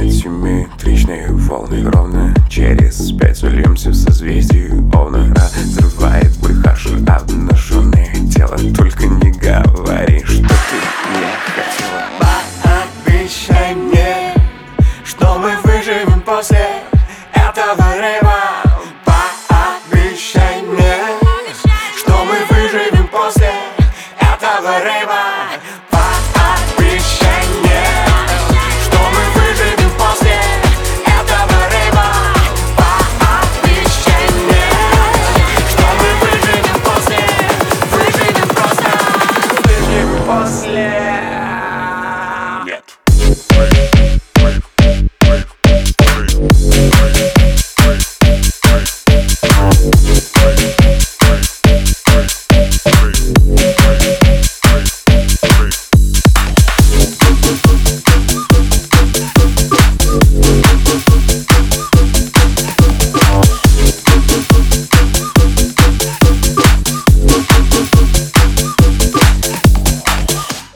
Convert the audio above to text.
симметричные волны ровно через 5 ульемся в созвездии Овна. Разрывает бой харшу обнаженное тело. Только не говори, что ты не хотела. Пообещай мне, что мы выживем после этого рейва.